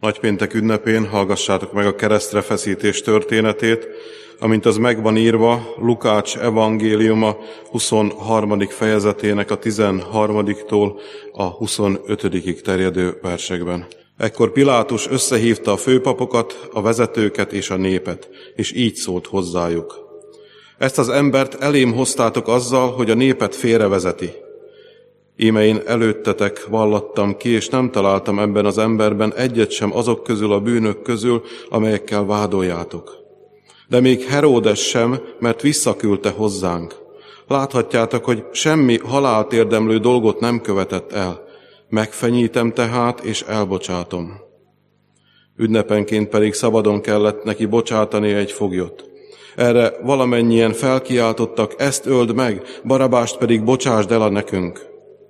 Nagypéntek ünnepén hallgassátok meg a keresztre feszítés történetét, amint az meg van írva Lukács evangéliuma 23. fejezetének a 13-tól a 25. terjedő versekben. Ekkor Pilátus összehívta a főpapokat, a vezetőket és a népet, és így szólt hozzájuk. Ezt az embert elém hoztátok azzal, hogy a népet félrevezeti. Íme én előttetek vallattam ki, és nem találtam ebben az emberben egyet sem azok közül a bűnök közül, amelyekkel vádoljátok. De még Heródes sem, mert visszaküldte hozzánk. Láthatjátok, hogy semmi halált érdemlő dolgot nem követett el. Megfenyítem tehát, és elbocsátom. Ünnepenként pedig szabadon kellett neki bocsátani egy foglyot. Erre valamennyien felkiáltottak, ezt öld meg, Barabást pedig bocsásd el a nekünk.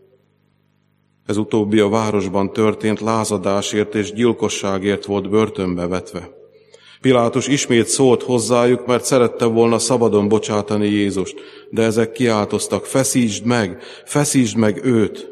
Ez utóbbi a városban történt lázadásért és gyilkosságért volt börtönbe vetve. Pilátus ismét szólt hozzájuk, mert szerette volna szabadon bocsátani Jézust, de ezek kiáltoztak, feszítsd meg őt.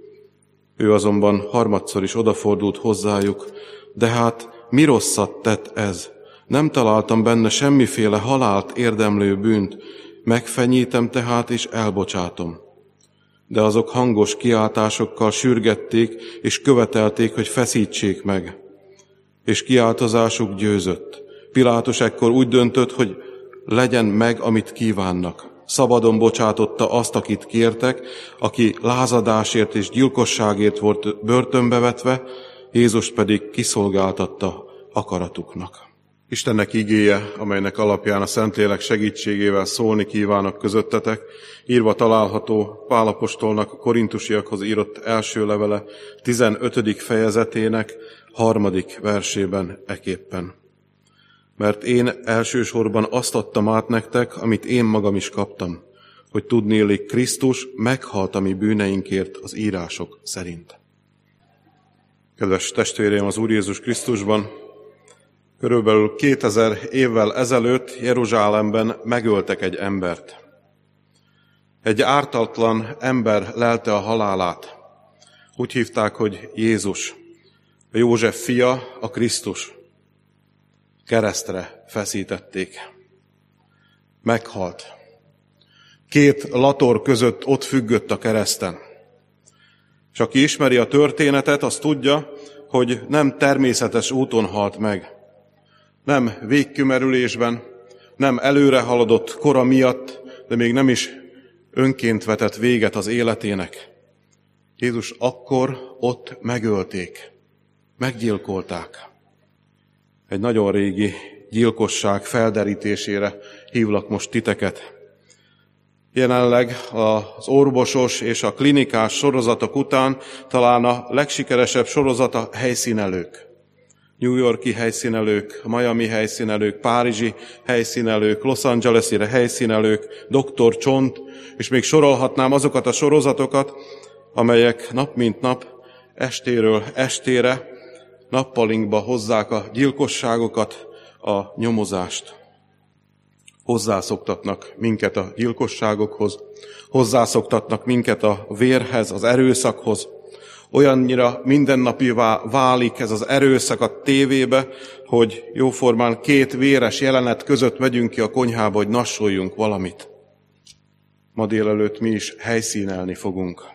Ő azonban harmadszor is odafordult hozzájuk, de hát mi rosszat tett ez? Nem találtam benne semmiféle halált érdemlő bűnt, megfenyítem tehát és elbocsátom. De azok hangos kiáltásokkal sürgették és követelték, hogy feszítsék meg. És kiáltozásuk győzött. Pilátus ekkor úgy döntött, hogy legyen meg, amit kívánnak. Szabadon bocsátotta azt, akit kértek, aki lázadásért és gyilkosságért volt börtönbe vetve, Jézust pedig kiszolgáltatta akaratuknak. Istennek igéje, amelynek alapján a Szentlélek segítségével szólni kívánok közöttetek, írva található Pál apostolnak a korintusiakhoz írott első levele 15. fejezetének 3. versében eképpen. Mert én elsősorban azt adtam át nektek, amit én magam is kaptam, hogy tudnélik Krisztus meghalt a mi bűneinkért az írások szerint. Kedves testvéreim az Úr Jézus Krisztusban, körülbelül 2000 évvel ezelőtt Jeruzsálemben megöltek egy embert. Egy ártatlan ember lelte a halálát. Úgy hívták, hogy Jézus, a József fia, a Krisztus. Keresztre feszítették. Meghalt. 2 lator között ott függött a kereszten. És aki ismeri a történetet, az tudja, hogy nem természetes úton halt meg. Nem végkümerülésben, nem előre haladott kora miatt, de még nem is önként vetett véget az életének. Jézus akkor ott megölték, meggyilkolták. Egy nagyon régi gyilkosság felderítésére hívlak most titeket. Jelenleg az orvosos és a klinikás sorozatok után talán a legsikeresebb sorozat a helyszínelők. New Yorki helyszínelők, Miami helyszínelők, párizsi helyszínelők, Los Angeles-i helyszínelők, Dr. Csont, és még sorolhatnám azokat a sorozatokat, amelyek nap mint nap, estéről estére, nappalinkba hozzák a gyilkosságokat, a nyomozást. Hozzászoktatnak minket a gyilkosságokhoz, hozzászoktatnak minket a vérhez, az erőszakhoz. Olyannyira mindennapivá válik ez az erőszak a tévébe, hogy jóformán 2 véres jelenet között megyünk ki a konyhába, hogy nassoljunk valamit. Ma délelőtt mi is helyszínelni fogunk.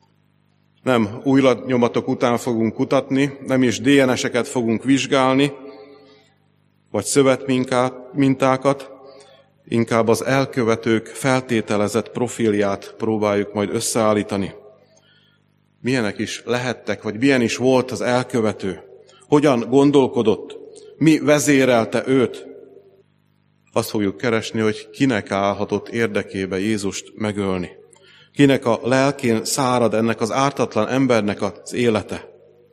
Nem ujjnyomatok után fogunk kutatni, nem is DNS-eket fogunk vizsgálni, vagy szövetmintákat, inkább az elkövetők feltételezett profilját próbáljuk majd összeállítani. Milyenek is lehettek, vagy milyen is volt az elkövető? Hogyan gondolkodott? Mi vezérelte őt? Azt fogjuk keresni, hogy kinek állhatott érdekébe Jézust megölni. Kinek a lelkén szárad ennek az ártatlan embernek az élete?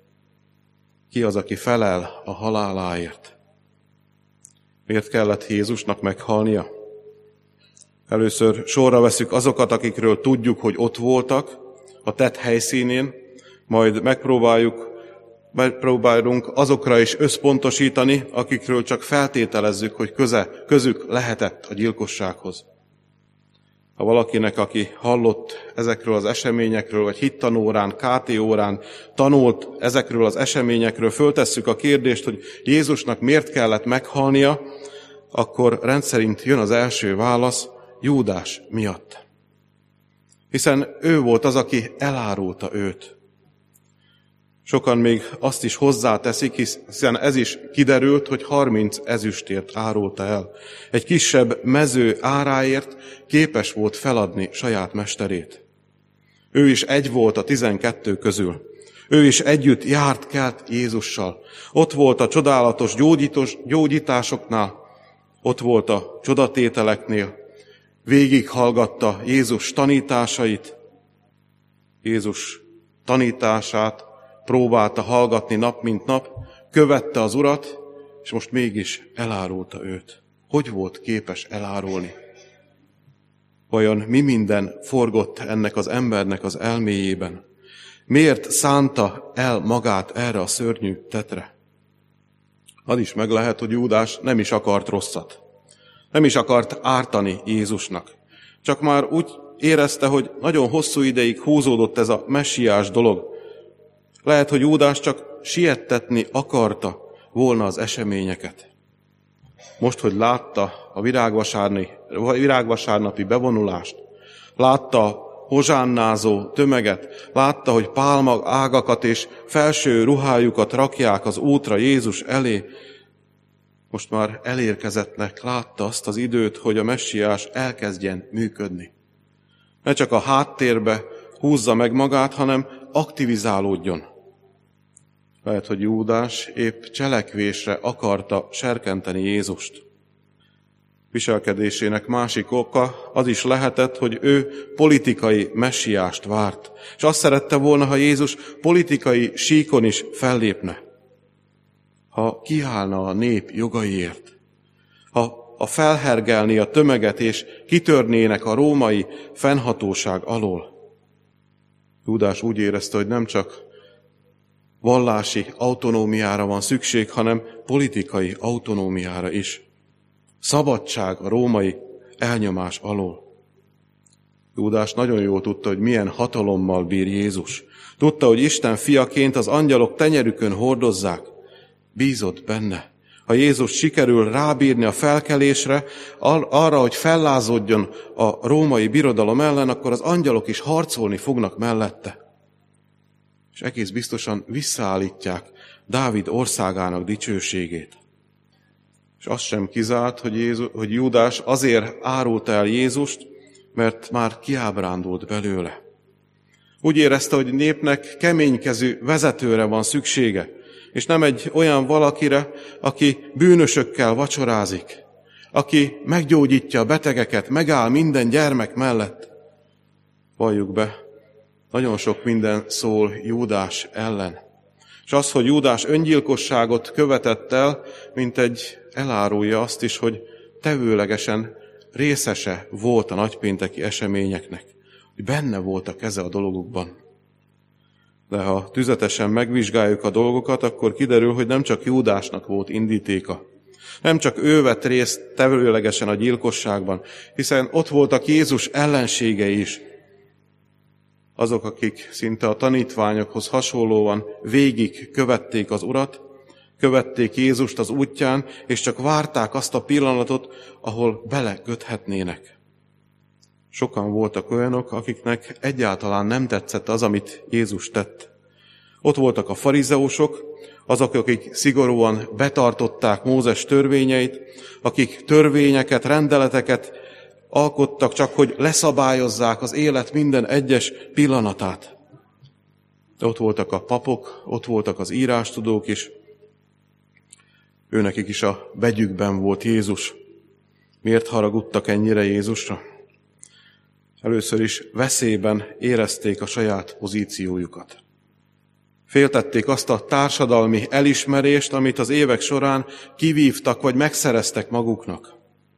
Ki az, aki felel a haláláért? Miért kellett Jézusnak meghalnia? Először sorra veszük azokat, akikről tudjuk, hogy ott voltak, a tett helyszínén, majd megpróbálunk azokra is összpontosítani, akikről csak feltételezzük, hogy közük lehetett a gyilkossághoz. Ha valakinek, aki hallott ezekről az eseményekről, vagy hittanórán, KT órán tanult ezekről az eseményekről, föltesszük a kérdést, hogy Jézusnak miért kellett meghalnia, akkor rendszerint jön az első válasz: Júdás miatt. Hiszen ő volt az, aki elárulta őt. Sokan még azt is hozzáteszik, hiszen ez is kiderült, hogy 30 ezüstért árulta el. Egy kisebb mező áráért képes volt feladni saját mesterét. Ő is egy volt a 12 közül. Ő is együtt járt, kelt Jézussal. Ott volt a csodálatos gyógyításoknál, ott volt a csodatételeknél. Végighallgatta Jézus tanításait, Jézus tanítását próbálta hallgatni nap mint nap, követte az Urat, és most mégis elárulta őt. Hogy volt képes elárulni? Vajon mi minden forgott ennek az embernek az elméjében? Miért szánta el magát erre a szörnyű tetre? Az is meg lehet, hogy Júdás nem is akart rosszat. Nem is akart ártani Jézusnak. Csak már úgy érezte, hogy nagyon hosszú ideig húzódott ez a messiás dolog. Lehet, hogy Júdás csak siettetni akarta volna az eseményeket. Most, hogy látta a virágvasárnapi bevonulást, látta a hozsánnázó tömeget, látta, hogy pálma ágakat és felső ruhájukat rakják az útra Jézus elé, most már elérkezettnek látta azt az időt, hogy a messiás elkezdjen működni. Ne csak a háttérbe húzza meg magát, hanem aktivizálódjon. Lehet, hogy Júdás épp cselekvésre akarta serkenteni Jézust. Viselkedésének másik oka az is lehetett, hogy ő politikai messiást várt, és azt szerette volna, ha Jézus politikai síkon is fellépne. Ha kiállna a nép jogaiért, ha felhergelné a tömeget, és kitörnének a római fennhatóság alól. Júdás úgy érezte, hogy nem csak vallási autonómiára van szükség, hanem politikai autonómiára is. Szabadság a római elnyomás alól. Júdás nagyon jól tudta, hogy milyen hatalommal bír Jézus. Tudta, hogy Isten fiaként az angyalok tenyerükön hordozzák. Bízott benne. Ha Jézus sikerül rábírni a felkelésre, arra, hogy fellázodjon a római birodalom ellen, akkor az angyalok is harcolni fognak mellette. És egész biztosan visszaállítják Dávid országának dicsőségét. És azt sem kizárt, hogy Júdás azért árulta el Jézust, mert már kiábrándult belőle. Úgy érezte, hogy népnek keménykezű vezetőre van szüksége, és nem egy olyan valakire, aki bűnösökkel vacsorázik, aki meggyógyítja a betegeket, megáll minden gyermek mellett. Valljuk be, nagyon sok minden szól Júdás ellen. És az, hogy Júdás öngyilkosságot követett el, mint egy elárulja azt is, hogy tevőlegesen részese volt a nagypénteki eseményeknek, hogy benne volt a keze a dolgokban. De ha tüzetesen megvizsgáljuk a dolgokat, akkor kiderül, hogy nem csak Júdásnak volt indítéka. Nem csak ő vett részt tevőlegesen a gyilkosságban, hiszen ott voltak Jézus ellenségei is. Azok, akik szinte a tanítványokhoz hasonlóan végig követték az Urat, követték Jézust az útján, és csak várták azt a pillanatot, ahol beleköthetnének. Sokan voltak olyanok, akiknek egyáltalán nem tetszett az, amit Jézus tett. Ott voltak a farizeusok, azok, akik szigorúan betartották Mózes törvényeit, akik törvényeket, rendeleteket alkottak csak, hogy leszabályozzák az élet minden egyes pillanatát. Ott voltak a papok, ott voltak az írástudók is. Őnekik is a begyükben volt Jézus. Miért haragudtak ennyire Jézusra? Először is veszélyben érezték a saját pozíciójukat. Féltették azt a társadalmi elismerést, amit az évek során kivívtak vagy megszereztek maguknak.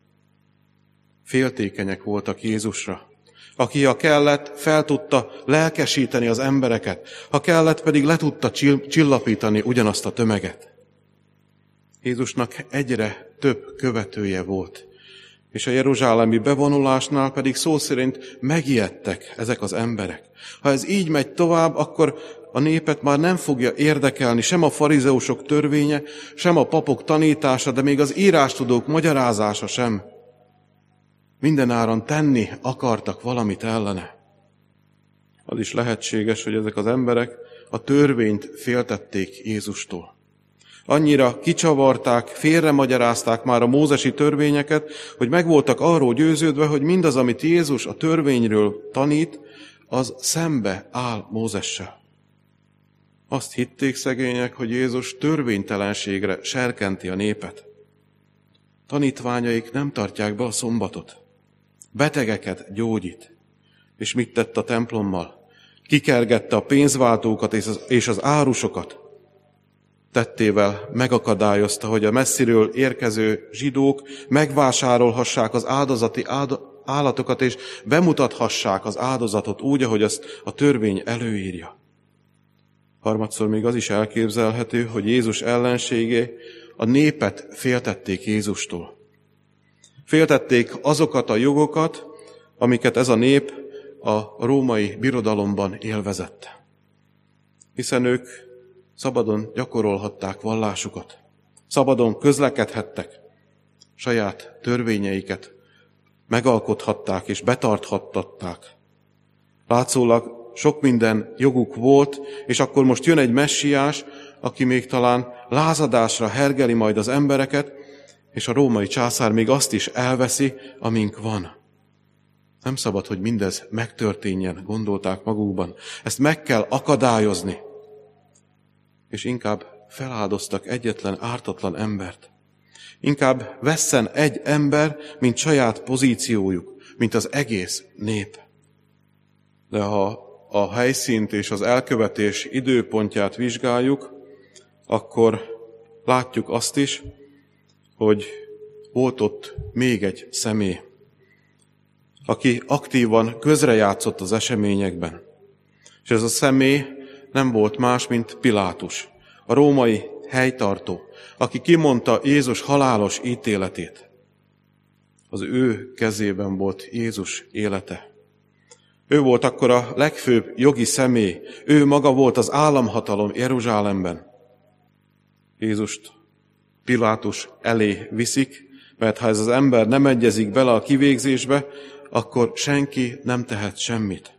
Féltékenyek voltak Jézusra, aki ha kellett, fel tudta lelkesíteni az embereket, ha kellett, pedig le tudta csillapítani ugyanazt a tömeget. Jézusnak egyre több követője volt. És a jeruzsálemi bevonulásnál pedig szó szerint megijedtek ezek az emberek. Ha ez így megy tovább, akkor a népet már nem fogja érdekelni sem a farizeusok törvénye, sem a papok tanítása, de még az írástudók magyarázása sem. Mindenáron tenni akartak valamit ellene. Az is lehetséges, hogy ezek az emberek a törvényt féltették Jézustól. Annyira kicsavarták, félremagyarázták már a mózesi törvényeket, hogy meg voltak arról győződve, hogy mindaz, amit Jézus a törvényről tanít, az szembe áll Mózessel. Azt hitték szegények, hogy Jézus törvénytelenségre serkenti a népet. Tanítványaik nem tartják be a szombatot. Betegeket gyógyít. És mit tett a templommal? Kikergette a pénzváltókat és az árusokat. Tettével megakadályozta, hogy a messziről érkező zsidók megvásárolhassák az áldozati állatokat, és bemutathassák az áldozatot úgy, ahogy azt a törvény előírja. Harmadszor még az is elképzelhető, hogy Jézus ellenségé a népet féltették Jézustól. Féltették azokat a jogokat, amiket ez a nép a római birodalomban élvezett. Hiszen ők szabadon gyakorolhatták vallásukat, szabadon közlekedhettek, saját törvényeiket megalkothatták és betarthattatták. Látszólag sok minden joguk volt, és akkor most jön egy messiás, aki még talán lázadásra hergeli majd az embereket, és a római császár még azt is elveszi, amink van. Nem szabad, hogy mindez megtörténjen, gondolták magukban. Ezt meg kell akadályozni. És inkább feláldoztak egyetlen ártatlan embert. Inkább vesszen egy ember, mint saját pozíciójuk, mint az egész nép. De ha a helyszínt és az elkövetés időpontját vizsgáljuk, akkor látjuk azt is, hogy volt ott még egy személy, aki aktívan közrejátszott az eseményekben. És ez a személy nem volt más, mint Pilátus, a római helytartó, aki kimondta Jézus halálos ítéletét. Az ő kezében volt Jézus élete. Ő volt akkor a legfőbb jogi személy, ő maga volt az államhatalom Jeruzsálemben. Jézust Pilátus elé viszik, mert ha ez az ember nem egyezik bele a kivégzésbe, akkor senki nem tehet semmit.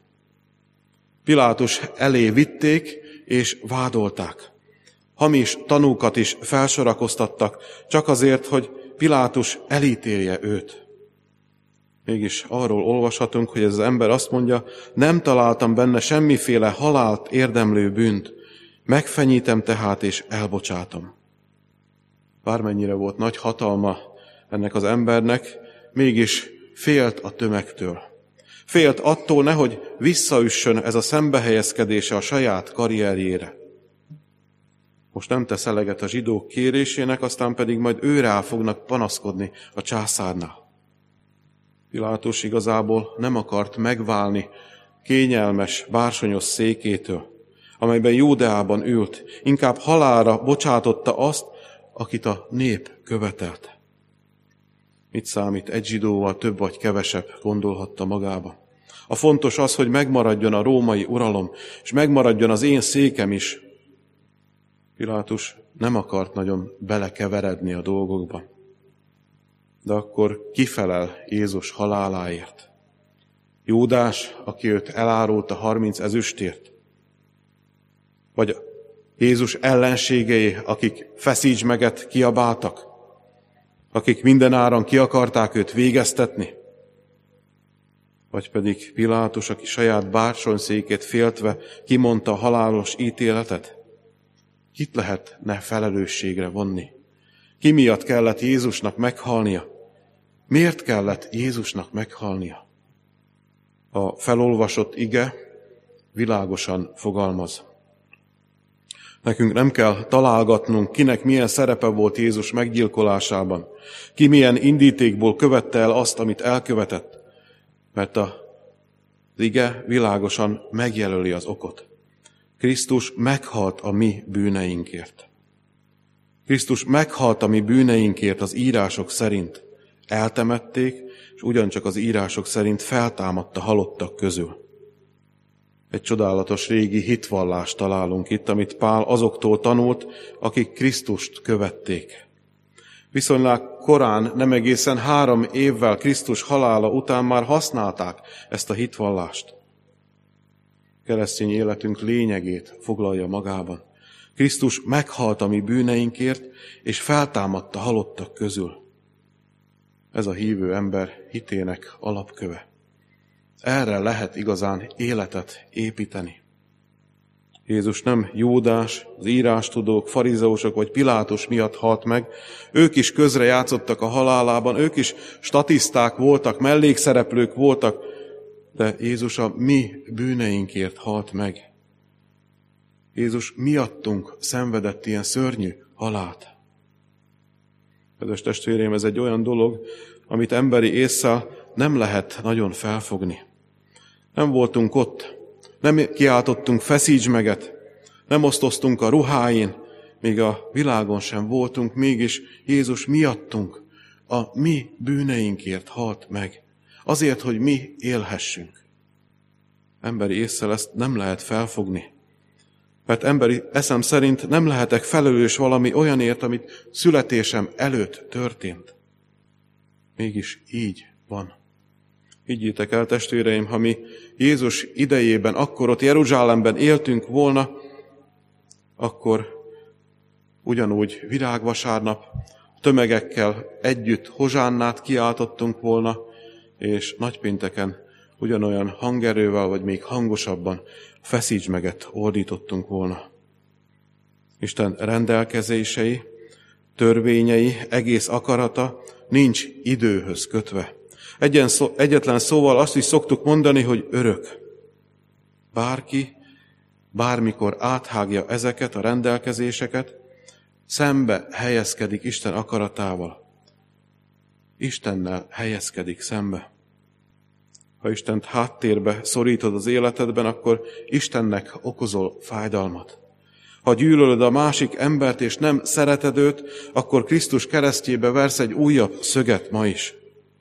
Pilátus elé vitték és vádolták. Hamis tanúkat is felsorakoztattak, csak azért, hogy Pilátus elítélje őt. Mégis arról olvashatunk, hogy ez az ember azt mondja, nem találtam benne semmiféle halált érdemlő bűnt, megfenyítem tehát és elbocsátom. Bármennyire volt nagy hatalma ennek az embernek, mégis félt a tömegtől. Félt attól, nehogy visszaüssön ez a szembehelyezkedése a saját karrierjére. Most nem tesz eleget a zsidók kérésének, aztán pedig majd őrá fognak panaszkodni a császárnál. Pilátus igazából nem akart megválni kényelmes, bársonyos székétől, amelyben Júdeában ült. Inkább halálra bocsátotta azt, akit a nép követelt. Mit számít egy zsidóval több vagy kevesebb, gondolhatta magába. A fontos az, hogy megmaradjon a római uralom, és megmaradjon az én székem is. Pilátus nem akart nagyon belekeveredni a dolgokba. De akkor kifelel Jézus haláláért? Júdás, aki őt elárulta 30 ezüstért? Vagy Jézus ellenségei, akik feszíts meget kiabáltak? Akik mindenáron ki akarták őt végeztetni? Vagy pedig Pilátus, aki saját bársonyszékét féltve kimondta a halálos ítéletet? Kit lehetne felelősségre vonni? Ki miatt kellett Jézusnak meghalnia? Miért kellett Jézusnak meghalnia? A felolvasott ige világosan fogalmaz. Nekünk nem kell találgatnunk, kinek milyen szerepe volt Jézus meggyilkolásában, ki milyen indítékból követte el azt, amit elkövetett, mert az ige világosan megjelöli az okot. Krisztus meghalt a mi bűneinkért. Krisztus meghalt a mi bűneinkért az írások szerint. eltemették, és ugyancsak az írások szerint feltámadt a halottak közül. Egy csodálatos régi hitvallást találunk itt, amit Pál azoktól tanult, akik Krisztust követték. Viszonylag korán, nem egészen 3 évvel Krisztus halála után már használták ezt a hitvallást. Keresztény életünk lényegét foglalja magában. Krisztus meghalt a mi bűneinkért, és feltámadt a halottak közül. Ez a hívő ember hitének alapköve. Erre lehet igazán életet építeni. Jézus nem Júdás, az írástudók, farizeusok vagy Pilátus miatt halt meg. Ők is közrejátszottak a halálában, ők is statiszták voltak, mellékszereplők voltak, de Jézus a mi bűneinkért halt meg. Jézus miattunk szenvedett ilyen szörnyű halált. Kedves testvéreim, ez egy olyan dolog, amit emberi ésszel nem lehet nagyon felfogni. Nem voltunk ott, nem kiáltottunk feszíts meget, nem osztoztunk a ruháin, még a világon sem voltunk, mégis Jézus miattunk, a mi bűneinkért halt meg. Azért, hogy mi élhessünk. Emberi ésszel ezt nem lehet felfogni. Mert emberi eszem szerint nem lehetek felelős valami olyanért, amit születésem előtt történt. Mégis így van. Higgyétek el, testvéreim, ha mi Jézus idejében, akkor ott Jeruzsálemben éltünk volna, akkor ugyanúgy virágvasárnap tömegekkel együtt hozsánnát kiáltottunk volna, és nagypénteken ugyanolyan hangerővel, vagy még hangosabban feszíts meget ordítottunk volna. Isten rendelkezései, törvényei, egész akarata nincs időhöz kötve. Egyetlen szóval azt is szoktuk mondani, hogy örök. Bárki bármikor áthágja ezeket a rendelkezéseket, szembe helyezkedik Isten akaratával. Istennel helyezkedik szembe. Ha Istent háttérbe szorítod az életedben, akkor Istennek okozol fájdalmat. Ha gyűlölöd a másik embert és nem szereted őt, akkor Krisztus keresztjébe versz egy újabb szöget ma is.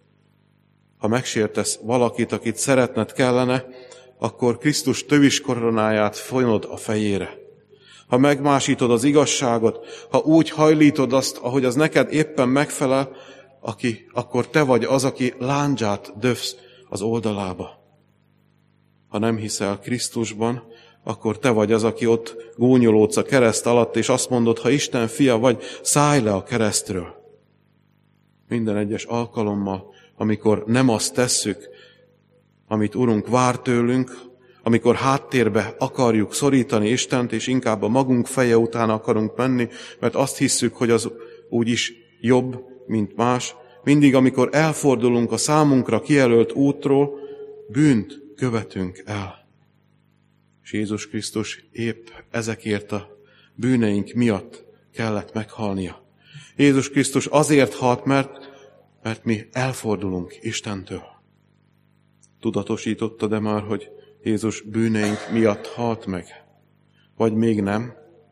Ha megsértesz valakit, akit szeretned kellene, akkor Krisztus töviskoronáját fonod a fejére. Ha megmásítod az igazságot, ha úgy hajlítod azt, ahogy az neked éppen megfelel, akkor te vagy az, aki lándzsát döfsz az oldalába. Ha nem hiszel Krisztusban, akkor te vagy az, aki ott gúnyolódsz a kereszt alatt, és azt mondod, ha Isten fia vagy, szállj le a keresztről. Minden egyes alkalommal, amikor nem azt tesszük, amit Urunk vár tőlünk, amikor háttérbe akarjuk szorítani Istent, és inkább a magunk feje után akarunk menni, mert azt hisszük, hogy az úgyis jobb, mint más, mindig, amikor elfordulunk a számunkra kijelölt útról, bűnt követünk el. És Jézus Krisztus épp ezekért a bűneink miatt kellett meghalnia. Jézus Krisztus azért halt, mert mi elfordulunk Istentől. Tudatosítottad-e már, hogy Jézus bűneink miatt halt meg? Vagy még nem?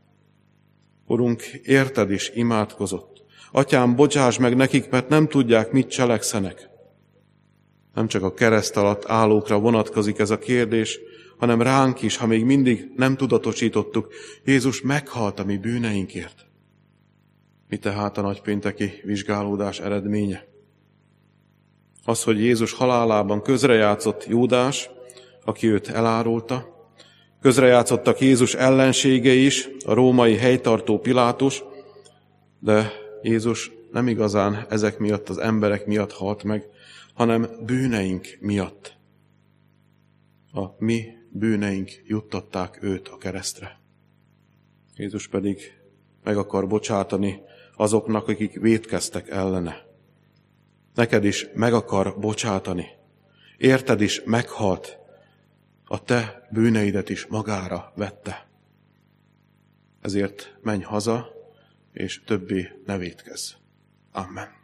Urunk, érted is imádkozott. Atyám, bocsáss meg nekik, mert nem tudják, mit cselekszenek. Nem csak a kereszt alatt állókra vonatkozik ez a kérdés, hanem ránk is, ha még mindig nem tudatosítottuk, Jézus meghalt a mi bűneinkért. Mi tehát a nagypénteki vizsgálódás eredménye? Az, hogy Jézus halálában közrejátszott Júdás, aki őt elárulta, közrejátszottak Jézus ellenségei is, a római helytartó Pilátus, de Jézus nem igazán ezek miatt, az emberek miatt halt meg, hanem bűneink miatt. A mi bűneink juttatták őt a keresztre. Jézus pedig meg akar bocsátani azoknak, akik vétkeztek ellene. Neked is meg akar bocsátani. Érted is meghalt. A te bűneidet is magára vette. Ezért menj haza, és többé ne vétkezz. Amen.